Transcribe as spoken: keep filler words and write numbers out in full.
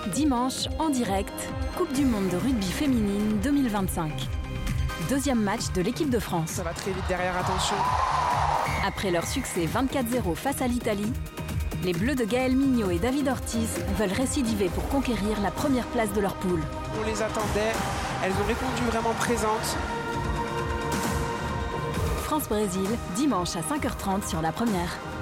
Dimanche, en direct, Coupe du monde de rugby féminine deux mille vingt-cinq. Deuxième match de l'équipe de France. Ça va très vite derrière, attention. Après leur succès vingt-quatre zéro face à l'Italie, les Bleus de Gaël Mignot et David Ortiz veulent récidiver pour conquérir la première place de leur poule. On les attendait, elles ont répondu vraiment présentes. France-Brésil, dimanche à cinq heures trente sur La Première.